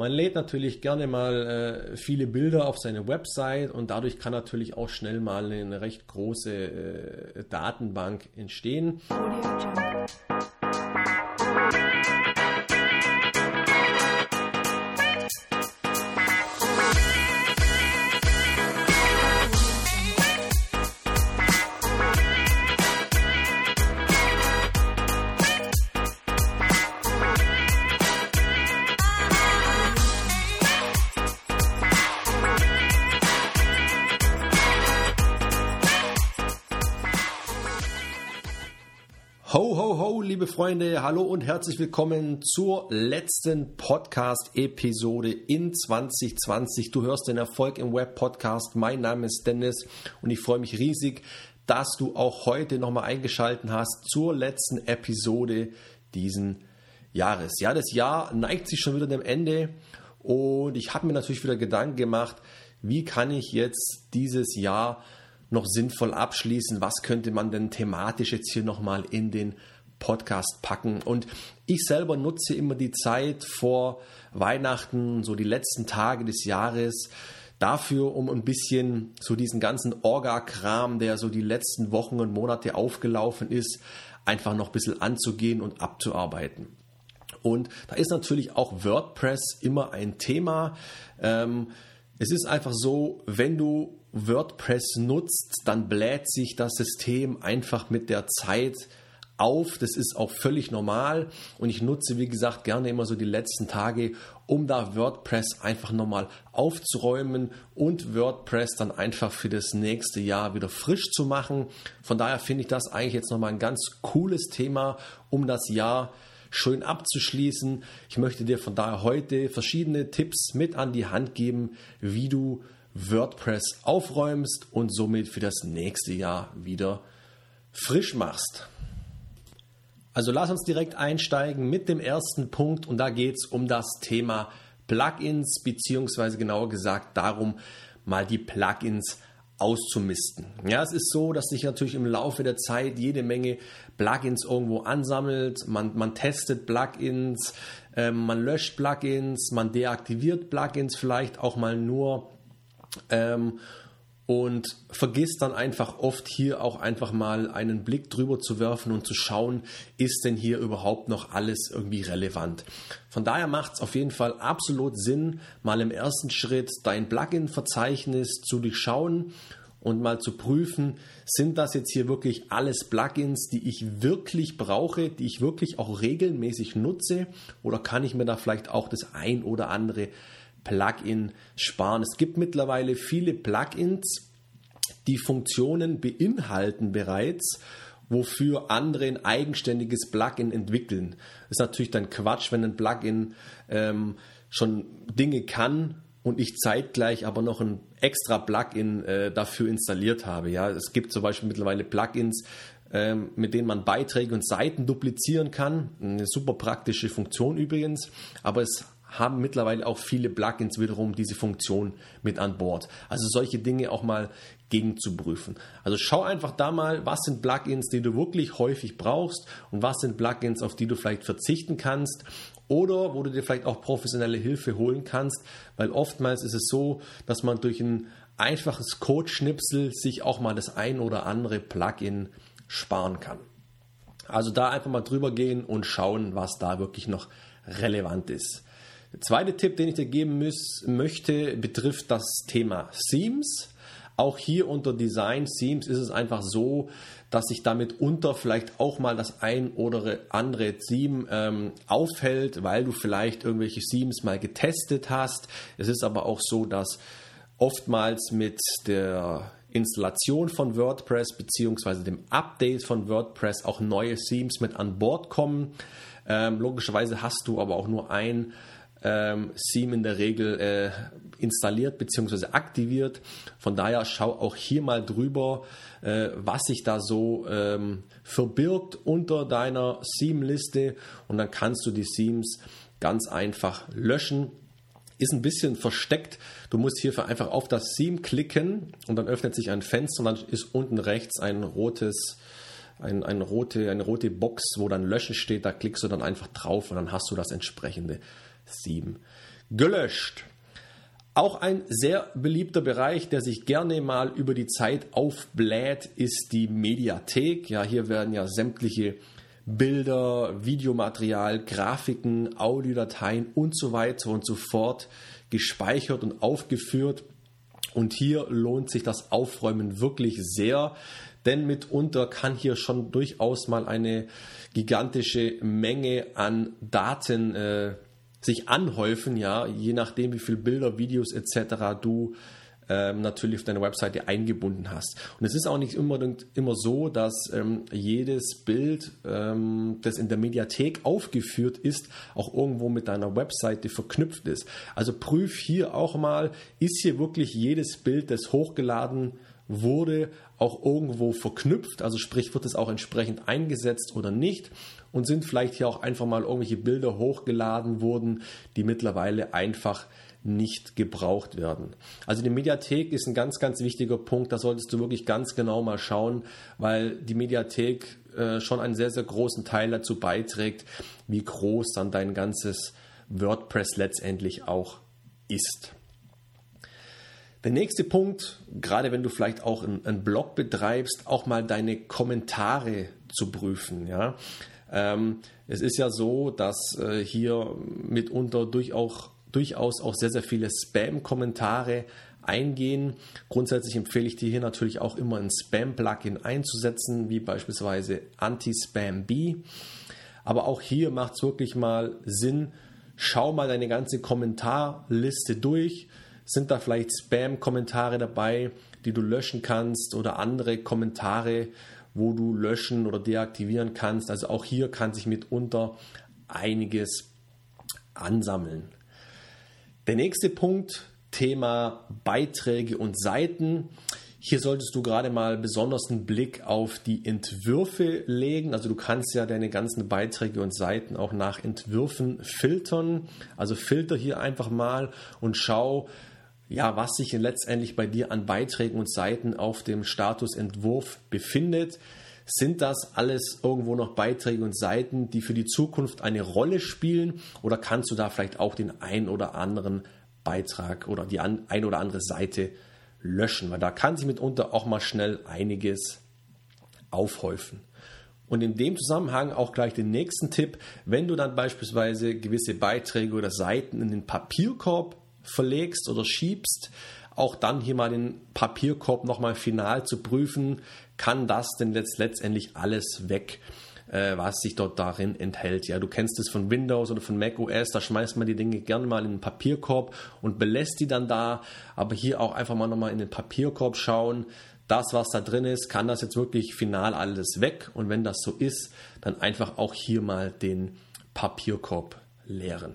Man lädt natürlich gerne mal viele Bilder auf seine Website und dadurch kann natürlich auch schnell mal eine recht große Datenbank entstehen. Ho, ho, ho, liebe Freunde, hallo und herzlich willkommen zur letzten Podcast-Episode in 2020. Du hörst den Erfolg im Web-Podcast. Mein Name ist Dennis und ich freue mich riesig, dass du auch heute nochmal eingeschaltet hast zur letzten Episode diesen Jahres. Ja, das Jahr neigt sich schon wieder dem Ende und ich habe mir natürlich wieder Gedanken gemacht, wie kann ich jetzt dieses Jahr noch sinnvoll abschließen, was könnte man denn thematisch jetzt hier nochmal in den Podcast packen. Und ich selber nutze immer die Zeit vor Weihnachten, so die letzten Tage des Jahres, dafür, um ein bisschen so diesen ganzen Orga-Kram, der so die letzten Wochen und Monate aufgelaufen ist, einfach noch ein bisschen anzugehen und abzuarbeiten. Und da ist natürlich auch WordPress immer ein Thema. Es ist einfach so, wenn du WordPress nutzt, dann bläht sich das System einfach mit der Zeit auf. Das ist auch völlig normal und ich nutze, wie gesagt, gerne immer so die letzten Tage, um da WordPress einfach nochmal aufzuräumen und WordPress dann einfach für das nächste Jahr wieder frisch zu machen. Von daher finde ich das eigentlich jetzt nochmal ein ganz cooles Thema, um das Jahr schön abzuschließen. Ich möchte dir von daher heute verschiedene Tipps mit an die Hand geben, wie du WordPress aufräumst und somit für das nächste Jahr wieder frisch machst. Also lass uns direkt einsteigen mit dem ersten Punkt und da geht es um das Thema Plugins, beziehungsweise genauer gesagt darum, mal die Plugins auszumisten. Ja, es ist so, dass sich natürlich im Laufe der Zeit jede Menge Plugins irgendwo ansammelt. Man testet Plugins, man löscht Plugins, man deaktiviert Plugins vielleicht auch mal nur und vergisst dann einfach oft hier auch einfach mal einen Blick drüber zu werfen und zu schauen, ist denn hier überhaupt noch alles irgendwie relevant. Von daher macht es auf jeden Fall absolut Sinn, mal im ersten Schritt dein Plugin-Verzeichnis zu durchschauen und mal zu prüfen, sind das jetzt hier wirklich alles Plugins, die ich wirklich brauche, die ich wirklich auch regelmäßig nutze, oder kann ich mir da vielleicht auch das ein oder andere Plugin sparen. Es gibt mittlerweile viele Plugins, die Funktionen beinhalten bereits, wofür andere ein eigenständiges Plugin entwickeln. Das ist natürlich dann Quatsch, wenn ein Plugin schon Dinge kann und ich zeitgleich aber noch ein extra Plugin dafür installiert habe. Ja, es gibt zum Beispiel mittlerweile Plugins, mit denen man Beiträge und Seiten duplizieren kann. Eine super praktische Funktion übrigens, aber es haben mittlerweile auch viele Plugins wiederum diese Funktion mit an Bord. Also solche Dinge auch mal gegenzuprüfen. Also schau einfach da mal, was sind Plugins, die du wirklich häufig brauchst und was sind Plugins, auf die du vielleicht verzichten kannst oder wo du dir vielleicht auch professionelle Hilfe holen kannst, weil oftmals ist es so, dass man durch ein einfaches Codeschnipsel sich auch mal das ein oder andere Plugin sparen kann. Also da einfach mal drüber gehen und schauen, was da wirklich noch relevant ist. Der zweite Tipp, den ich dir geben möchte, betrifft das Thema Themes. Auch hier unter Design Themes ist es einfach so, dass sich damit vielleicht auch mal das ein oder andere Theme aufhält, weil du vielleicht irgendwelche Themes mal getestet hast. Es ist aber auch so, dass oftmals mit der Installation von WordPress bzw. dem Update von WordPress auch neue Themes mit an Bord kommen. Logischerweise hast du aber auch nur ein Theme in der Regel installiert bzw. aktiviert. Von daher schau auch hier mal drüber, was sich da so verbirgt unter deiner Theme-Liste und dann kannst du die Themes ganz einfach löschen. Ist ein bisschen versteckt. Du musst hierfür einfach auf das Theme klicken und dann öffnet sich ein Fenster und dann ist unten rechts eine rote Box, wo dann Löschen steht. Da klickst du dann einfach drauf und dann hast du das entsprechende Theme gelöscht. Auch ein sehr beliebter Bereich, der sich gerne mal über die Zeit aufbläht, ist die Mediathek. Ja, hier werden ja sämtliche Bilder, Videomaterial, Grafiken, Audiodateien und so weiter und so fort gespeichert und aufgeführt. Und hier lohnt sich das Aufräumen wirklich sehr, denn mitunter kann hier schon durchaus mal eine gigantische Menge an Daten sich anhäufen, ja, je nachdem, wie viele Bilder, Videos etc. du natürlich auf deiner Webseite eingebunden hast. Und es ist auch nicht unbedingt immer so, dass jedes Bild, das in der Mediathek aufgeführt ist, auch irgendwo mit deiner Webseite verknüpft ist. Also prüf hier auch mal, ist hier wirklich jedes Bild, das hochgeladen wurde, auch irgendwo verknüpft, also sprich, wird es auch entsprechend eingesetzt oder nicht, und sind vielleicht hier auch einfach mal irgendwelche Bilder hochgeladen worden, die mittlerweile einfach nicht gebraucht werden. Also die Mediathek ist ein ganz, ganz wichtiger Punkt, da solltest du wirklich ganz genau mal schauen, weil die Mediathek schon einen sehr, sehr großen Teil dazu beiträgt, wie groß dann dein ganzes WordPress letztendlich auch ist. Der nächste Punkt, gerade wenn du vielleicht auch einen Blog betreibst, auch mal deine Kommentare zu prüfen. Ja? Es ist ja so, dass hier mitunter durchaus auch sehr, sehr viele Spam-Kommentare eingehen. Grundsätzlich empfehle ich dir hier natürlich auch immer ein Spam-Plugin einzusetzen, wie beispielsweise Anti-Spam-Bee. Aber auch hier macht es wirklich mal Sinn, schau mal deine ganze Kommentarliste durch. Sind da vielleicht Spam-Kommentare dabei, die du löschen kannst, oder andere Kommentare, wo du löschen oder deaktivieren kannst? Also auch hier kann sich mitunter einiges ansammeln. Der nächste Punkt, Thema Beiträge und Seiten. Hier solltest du gerade mal besonders einen Blick auf die Entwürfe legen. Also du kannst ja deine ganzen Beiträge und Seiten auch nach Entwürfen filtern. Also filter hier einfach mal und schau, ja, was sich letztendlich bei dir an Beiträgen und Seiten auf dem Status Entwurf befindet. Sind das alles irgendwo noch Beiträge und Seiten, die für die Zukunft eine Rolle spielen, oder kannst du da vielleicht auch den ein oder anderen Beitrag oder die ein oder andere Seite löschen? Weil da kann sich mitunter auch mal schnell einiges aufhäufen. Und in dem Zusammenhang auch gleich den nächsten Tipp: Wenn du dann beispielsweise gewisse Beiträge oder Seiten in den Papierkorb verlegst oder schiebst, auch dann hier mal den Papierkorb nochmal final zu prüfen, kann das denn letztendlich alles weg, was sich dort darin enthält. Ja, du kennst es von Windows oder von Mac OS, da schmeißt man die Dinge gerne mal in den Papierkorb und belässt die dann da, aber hier auch einfach mal nochmal in den Papierkorb schauen, das, was da drin ist, kann das jetzt wirklich final alles weg, und wenn das so ist, dann einfach auch hier mal den Papierkorb leeren.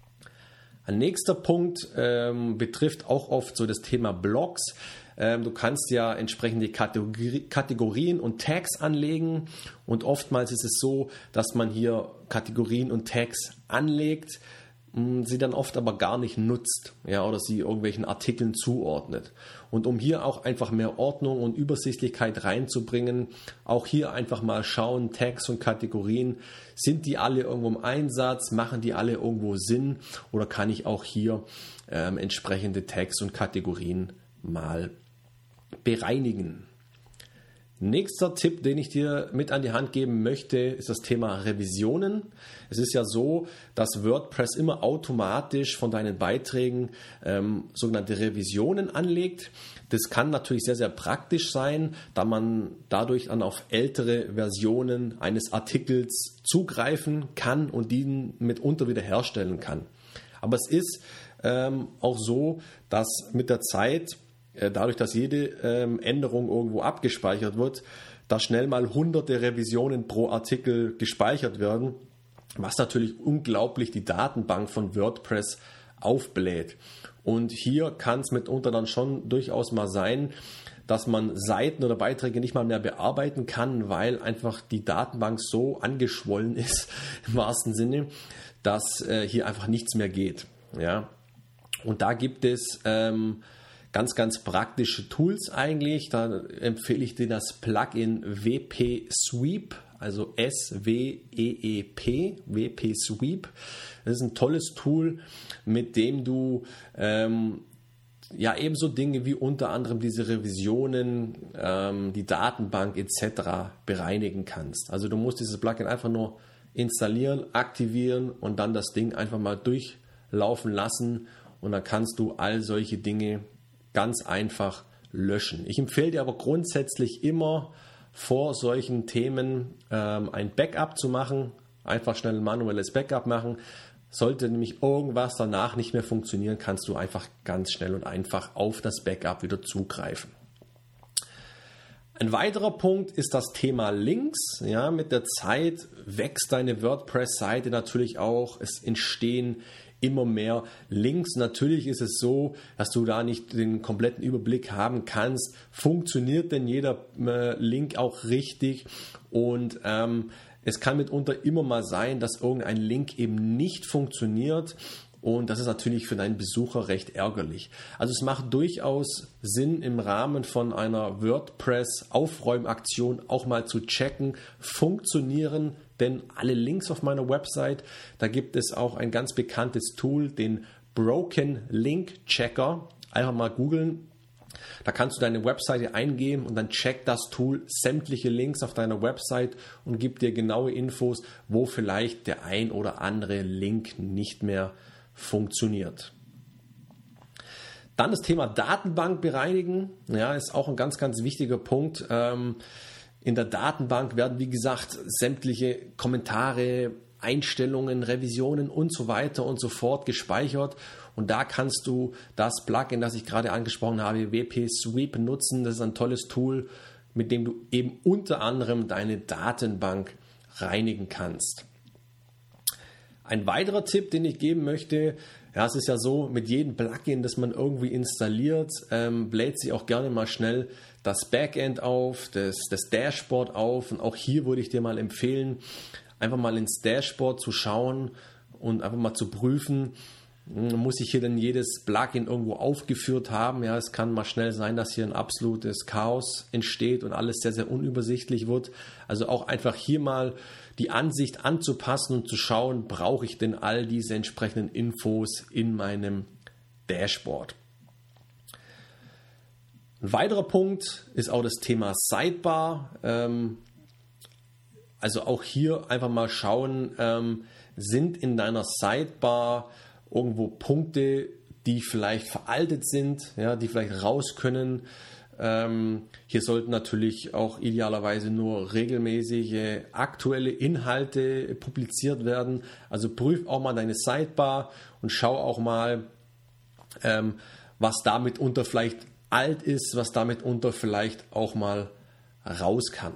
Ein nächster Punkt betrifft auch oft so das Thema Blogs. Du kannst ja entsprechende Kategorien und Tags anlegen, und oftmals ist es so, dass man hier Kategorien und Tags anlegt, sie dann oft aber gar nicht nutzt, ja, oder sie irgendwelchen Artikeln zuordnet. Und um hier auch einfach mehr Ordnung und Übersichtlichkeit reinzubringen, auch hier einfach mal schauen, Tags und Kategorien, sind die alle irgendwo im Einsatz, machen die alle irgendwo Sinn, oder kann ich auch hier entsprechende Tags und Kategorien mal bereinigen. Nächster Tipp, den ich dir mit an die Hand geben möchte, ist das Thema Revisionen. Es ist ja so, dass WordPress immer automatisch von deinen Beiträgen sogenannte Revisionen anlegt. Das kann natürlich sehr, sehr praktisch sein, da man dadurch dann auf ältere Versionen eines Artikels zugreifen kann und die mitunter wiederherstellen kann. Aber es ist auch so, dass mit der Zeit, dadurch, dass jede Änderung irgendwo abgespeichert wird, da schnell mal hunderte Revisionen pro Artikel gespeichert werden, was natürlich unglaublich die Datenbank von WordPress aufbläht. Und hier kann es mitunter dann schon durchaus mal sein, dass man Seiten oder Beiträge nicht mal mehr bearbeiten kann, weil einfach die Datenbank so angeschwollen ist, im wahrsten Sinne, dass hier einfach nichts mehr geht. Ja? Und da gibt es ganz, ganz praktische Tools eigentlich. Da empfehle ich dir das Plugin WP Sweep also SWEEP, WP Sweep. Das ist ein tolles Tool, mit dem du ebenso Dinge wie unter anderem diese Revisionen, die Datenbank etc. bereinigen kannst. Also du musst dieses Plugin einfach nur installieren, aktivieren und dann das Ding einfach mal durchlaufen lassen und dann kannst du all solche Dinge ganz einfach löschen. Ich empfehle dir aber grundsätzlich immer vor solchen Themen ein Backup zu machen, einfach schnell ein manuelles Backup machen. Sollte nämlich irgendwas danach nicht mehr funktionieren, kannst du einfach ganz schnell und einfach auf das Backup wieder zugreifen. Ein weiterer Punkt ist das Thema Links. Ja, mit der Zeit wächst deine WordPress-Seite natürlich auch. Es entstehen immer mehr Links. Natürlich ist es so, dass du da nicht den kompletten Überblick haben kannst. Funktioniert denn jeder Link auch richtig? Und es kann mitunter immer mal sein, dass irgendein Link eben nicht funktioniert und das ist natürlich für deinen Besucher recht ärgerlich. Also es macht durchaus Sinn, im Rahmen von einer WordPress-Aufräumaktion auch mal zu checken, funktionieren denn alle Links auf meiner Website? Da gibt es auch ein ganz bekanntes Tool, den Broken Link Checker. Einfach mal googeln. Da kannst du deine Webseite eingeben und dann checkt das Tool sämtliche Links auf deiner Website und gibt dir genaue Infos, wo vielleicht der ein oder andere Link nicht mehr funktioniert. Dann das Thema Datenbank bereinigen. Ja, ist auch ein ganz, ganz wichtiger Punkt. In der Datenbank werden, wie gesagt, sämtliche Kommentare, Einstellungen, Revisionen und so weiter und so fort gespeichert. Und da kannst du das Plugin, das ich gerade angesprochen habe, WP Sweep, nutzen. Das ist ein tolles Tool, mit dem du eben unter anderem deine Datenbank reinigen kannst. Ein weiterer Tipp, den ich geben möchte, ja, es ist ja so, mit jedem Plugin, das man irgendwie installiert, bläht sich auch gerne mal schnell das Backend auf, das Dashboard auf. Und auch hier würde ich dir mal empfehlen, einfach mal ins Dashboard zu schauen und einfach mal zu prüfen, muss ich hier denn jedes Plugin irgendwo aufgeführt haben. Ja, es kann mal schnell sein, dass hier ein absolutes Chaos entsteht und alles sehr, sehr unübersichtlich wird. Also auch einfach hier mal die Ansicht anzupassen und zu schauen, brauche ich denn all diese entsprechenden Infos in meinem Dashboard. Ein weiterer Punkt ist auch das Thema Sidebar. Also auch hier einfach mal schauen, sind in deiner Sidebar irgendwo Punkte, die vielleicht veraltet sind, ja, die vielleicht raus können. Hier sollten natürlich auch idealerweise nur regelmäßige aktuelle Inhalte publiziert werden. Also prüf auch mal deine Sidebar und schau auch mal, was damit unter vielleicht alt ist, was damit unter vielleicht auch mal raus kann.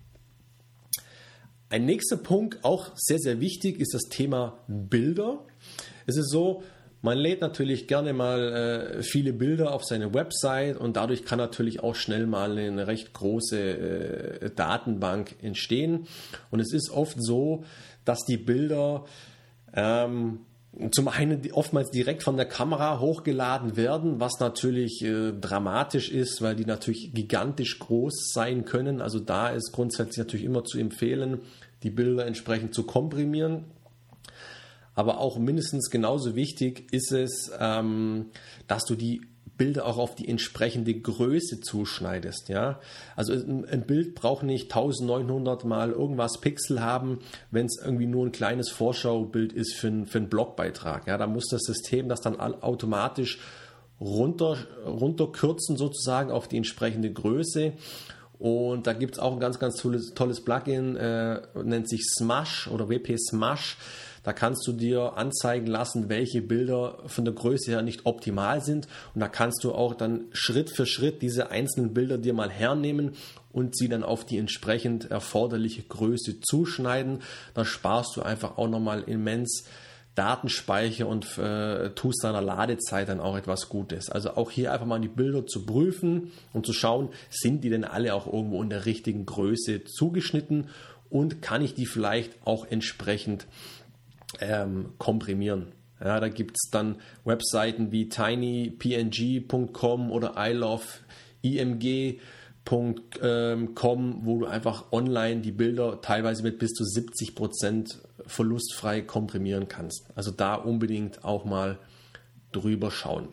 Ein nächster Punkt, auch sehr, sehr wichtig, ist das Thema Bilder. Es ist so, man lädt natürlich gerne mal viele Bilder auf seine Website und dadurch kann natürlich auch schnell mal eine recht große Datenbank entstehen. Und es ist oft so, dass die Bilder zum einen oftmals direkt von der Kamera hochgeladen werden, was natürlich dramatisch ist, weil die natürlich gigantisch groß sein können. Also da ist grundsätzlich natürlich immer zu empfehlen, die Bilder entsprechend zu komprimieren. Aber auch mindestens genauso wichtig ist es, dass du die Bilder auch auf die entsprechende Größe zuschneidest. Ja? Also ein Bild braucht nicht 1900 mal irgendwas Pixel haben, wenn es irgendwie nur ein kleines Vorschaubild ist für einen Blogbeitrag. Ja? Da muss das System das dann automatisch runterkürzen sozusagen auf die entsprechende Größe. Und da gibt es auch ein ganz, ganz tolles Plugin, nennt sich Smash oder WP Smash. Da kannst du dir anzeigen lassen, welche Bilder von der Größe her nicht optimal sind. Und da kannst du auch dann Schritt für Schritt diese einzelnen Bilder dir mal hernehmen und sie dann auf die entsprechend erforderliche Größe zuschneiden. Da sparst du einfach auch nochmal immens Datenspeicher und tust deiner Ladezeit dann auch etwas Gutes. Also auch hier einfach mal die Bilder zu prüfen und zu schauen, sind die denn alle auch irgendwo in der richtigen Größe zugeschnitten und kann ich die vielleicht auch entsprechend komprimieren. Ja, da gibt es dann Webseiten wie tinypng.com oder iloveimg.com, wo du einfach online die Bilder teilweise mit bis zu 70% verlustfrei komprimieren kannst. Also da unbedingt auch mal drüber schauen.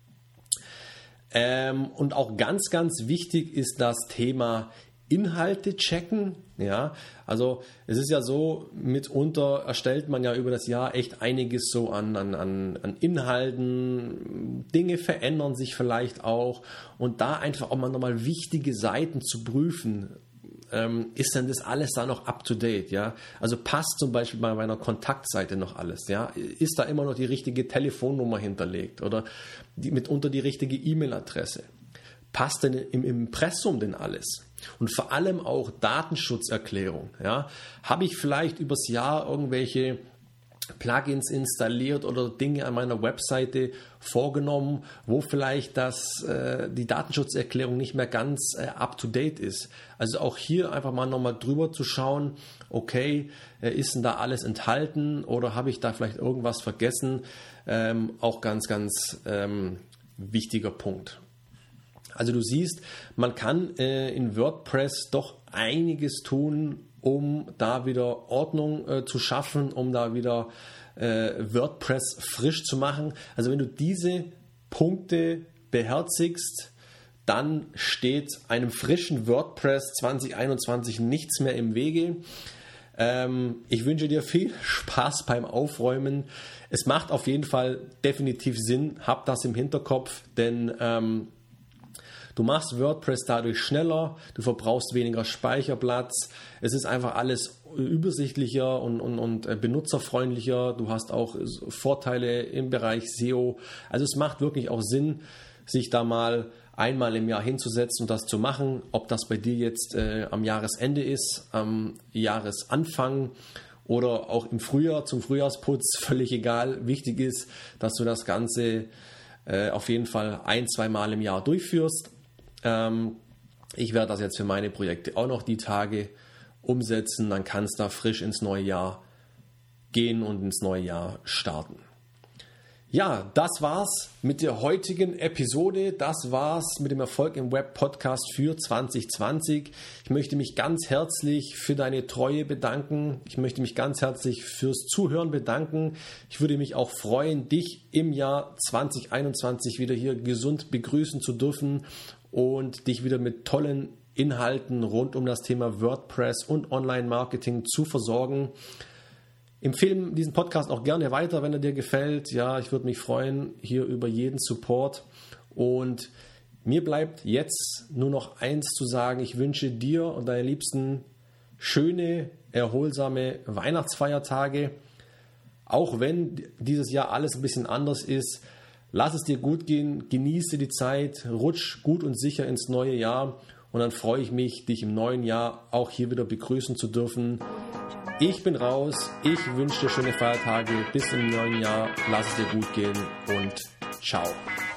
Und auch ganz, ganz wichtig ist das Thema Inhalte checken. Ja, also es ist ja so, mitunter erstellt man ja über das Jahr echt einiges so an Inhalten, Dinge verändern sich vielleicht auch und da einfach auch mal nochmal wichtige Seiten zu prüfen, ist denn das alles da noch up to date, ja? Also passt zum Beispiel bei meiner Kontaktseite noch alles, ja? Ist da immer noch die richtige Telefonnummer hinterlegt oder mitunter die richtige E-Mail-Adresse? Passt denn im Impressum denn alles? Und vor allem auch Datenschutzerklärung. Ja? Habe ich vielleicht übers Jahr irgendwelche Plugins installiert oder Dinge an meiner Webseite vorgenommen, wo vielleicht die Datenschutzerklärung nicht mehr ganz up-to-date ist. Also auch hier einfach mal nochmal drüber zu schauen, okay, ist denn da alles enthalten oder habe ich da vielleicht irgendwas vergessen? Auch ganz, ganz wichtiger Punkt. Also du siehst, man kann in WordPress doch einiges tun, um da wieder Ordnung zu schaffen, um da wieder WordPress frisch zu machen. Also wenn du diese Punkte beherzigst, dann steht einem frischen WordPress 2021 nichts mehr im Wege. Ich wünsche dir viel Spaß beim Aufräumen. Es macht auf jeden Fall definitiv Sinn, hab das im Hinterkopf, denn du machst WordPress dadurch schneller, du verbrauchst weniger Speicherplatz, es ist einfach alles übersichtlicher und benutzerfreundlicher, du hast auch Vorteile im Bereich SEO. Also es macht wirklich auch Sinn, sich da mal einmal im Jahr hinzusetzen und das zu machen, ob das bei dir jetzt am Jahresende ist, am Jahresanfang oder auch im Frühjahr zum Frühjahrsputz, völlig egal. Wichtig ist, dass du das Ganze auf jeden Fall 1-2 Mal im Jahr durchführst. Ich werde das jetzt für meine Projekte auch noch die Tage umsetzen, dann kannst du da frisch ins neue Jahr gehen und ins neue Jahr starten. Ja, das war's mit der heutigen Episode. Das war's mit dem Erfolg im Web Podcast für 2020. Ich möchte mich ganz herzlich für deine Treue bedanken. Ich möchte mich ganz herzlich fürs Zuhören bedanken. Ich würde mich auch freuen, dich im Jahr 2021 wieder hier gesund begrüßen zu dürfen und dich wieder mit tollen Inhalten rund um das Thema WordPress und Online-Marketing zu versorgen. Empfehle diesen Podcast auch gerne weiter, wenn er dir gefällt. Ja, ich würde mich freuen hier über jeden Support. Und mir bleibt jetzt nur noch eins zu sagen. Ich wünsche dir und deinen Liebsten schöne, erholsame Weihnachtsfeiertage. Auch wenn dieses Jahr alles ein bisschen anders ist, lass es dir gut gehen, genieße die Zeit, rutsch gut und sicher ins neue Jahr. Und dann freue ich mich, dich im neuen Jahr auch hier wieder begrüßen zu dürfen. Ich bin raus, ich wünsche dir schöne Feiertage, bis im neuen Jahr, lass es dir gut gehen und ciao.